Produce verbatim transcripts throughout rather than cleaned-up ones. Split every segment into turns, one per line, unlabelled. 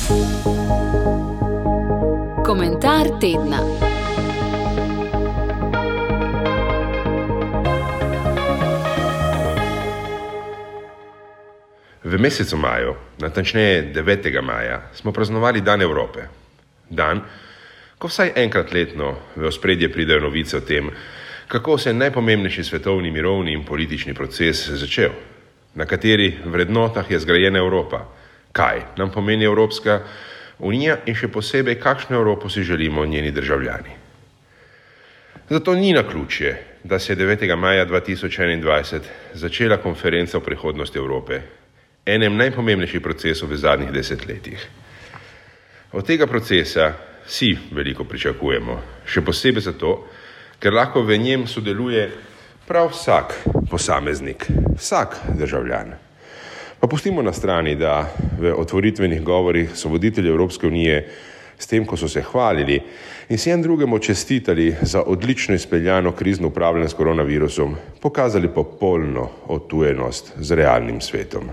Komentar tedna.
V mesecu maju, natančneje devetega maja, smo praznovali Dan Evrope. Dan, ko vsaj enkrat letno v ospredje pridejo novice o tem, kako se je najpomembnejši svetovni mirovni in politični proces začel, na kateri vrednotah je zgrajena Evropa, kaj nam pomeni Evropska unija in še posebej, kakšno Evropo si želimo njeni državljani. Zato ni naključje, da se je devetega maja dva tisoč enaindvajset začela konferenca o prihodnosti Evrope, enem najpomembnejših procesov v zadnjih desetletjih. Od tega procesa vsi veliko pričakujemo, še posebej zato, ker lahko v njem sodeluje prav vsak posameznik, vsak državljan. Pa pustimo na strani, da v otvoritvenih govorih so voditelji Evropske unije s tem, ko so se hvalili in si en drugemu čestitali za odlično izpeljano krizno upravljanje s koronavirusom, pokazali popolno odtujenost z realnim svetom.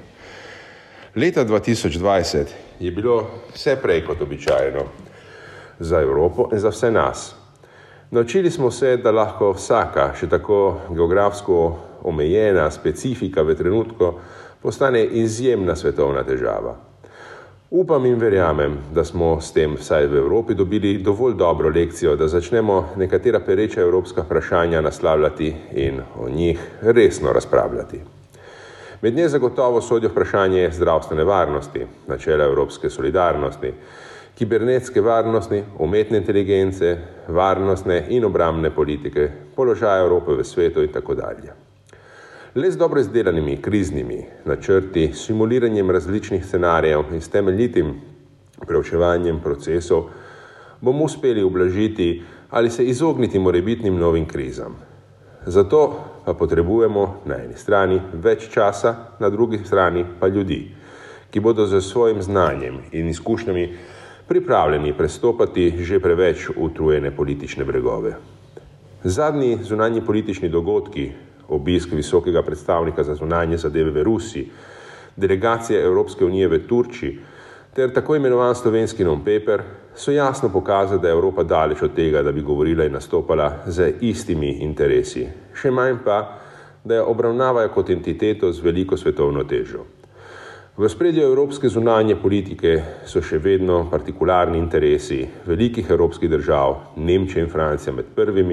Leta dva tisoč dvajset je bilo vse prej kot običajno za Evropo in za vse nas. Naučili smo se, da lahko vsaka, še tako geografsko omejena specifika v trenutku postane izjemna svetovna težava. Upam in verjamem, da smo s tem vsaj v Evropi dobili dovolj dobro lekcijo, da začnemo nekatera pereča evropska vprašanja naslavljati in o njih resno razpravljati. Med nje zagotovo sodijo vprašanje zdravstvene varnosti, načela evropske solidarnosti, kibernetske varnosti, umetne inteligence, varnostne in obrambne politike, položaja Evrope v svetu in tako dalje. Le z dobro izdelanimi kriznimi načrti, simuliranjem različnih scenarijev in s temeljitim preučevanjem procesov bomo uspeli ublažiti ali se izogniti morebitnim novim krizam. Zato pa potrebujemo na eni strani več časa, na drugi strani pa ljudi, ki bodo z svojim znanjem in izkušnjami pripravljeni prestopati že preveč utrujene politične bregove. Zadnji zunanji politični dogodki, obisk visokega predstavnika za zunanje zadeve v Rusiji, delegacija Evropske unije v Turčiji ter tako imenovan slovenski non-paper so jasno pokazali, da je Evropa daleč od tega, da bi govorila in nastopala z istimi interesi, še manj pa, da jo obravnavajo kot entiteto z veliko svetovno težo. V ospredju evropske zunanje politike so še vedno partikularni interesi velikih evropskih držav, Nemčije in Francija med prvimi,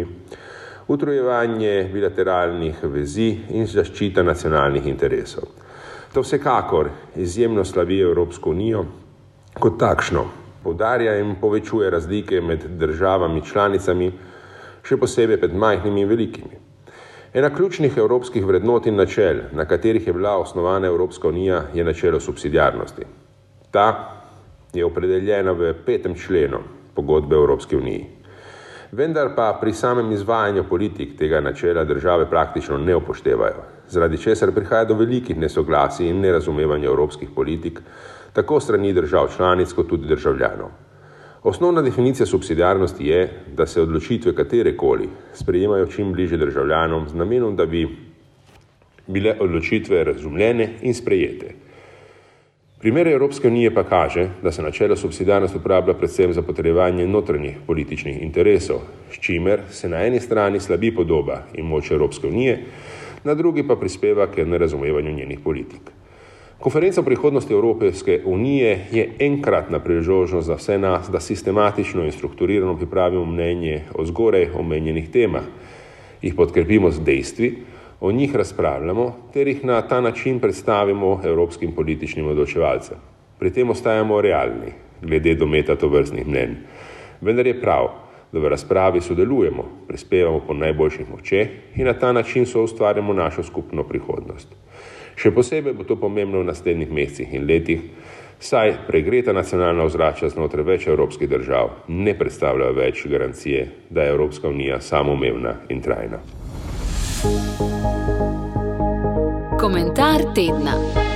utrujevanje bilateralnih vezi in zaščita nacionalnih interesov. To vsekakor izjemno slabi Evropsko unijo kot takšno, poudarja in povečuje razlike med državami članicami, še posebej med majhnimi in velikimi. Ena ključnih evropskih vrednot in načel, na katerih je bila osnovana Evropska unija, je načelo subsidiarnosti. Ta je opredeljena v petem členu pogodbe Evropske unije. Vendar pa pri samem izvajanju politik tega načela države praktično ne upoštevajo, zaradi česar prihaja do velikih nesoglasij in nerazumevanja evropskih politik, tako strani držav članic kot tudi državljanov. Osnovna definicija subsidiarnosti je, da se odločitve katerekoli sprejemajo čim bliže državljanom z namenom, da bi bile odločitve razumljene in sprejete. Primer Evropske unije pa kaže, da se načelo subsidiarnosti uporablja predvsem za potrjevanje notranjih političnih interesov, s čimer se na eni strani slabi podoba in moč Evropske unije, na drugi pa prispeva k nerazumevanju njenih politik. Konferenca o prihodnosti Evropske unije je enkratna priložnost za vse nas, da sistematično in strukturirano pripravimo mnenje o zgoraj omenjenih temah, jih podkrepimo z dejstvi, o njih razpravljamo ter jih na ta način predstavimo evropskim političnim odločevalcem. Pri tem ostajamo realni glede dometa tovrstnih mnenj. Vendar je prav, da v razpravi sodelujemo, prispevamo po najboljših močeh in na ta način soustvarjamo našo skupno prihodnost. Še posebej bo to pomembno v naslednjih mesecih in letih, saj pregreta nacionalna ozračja znotraj več evropskih držav ne predstavljajo več garancije, da je Evropska unija samoumevna in trajna.
Komentar tedna.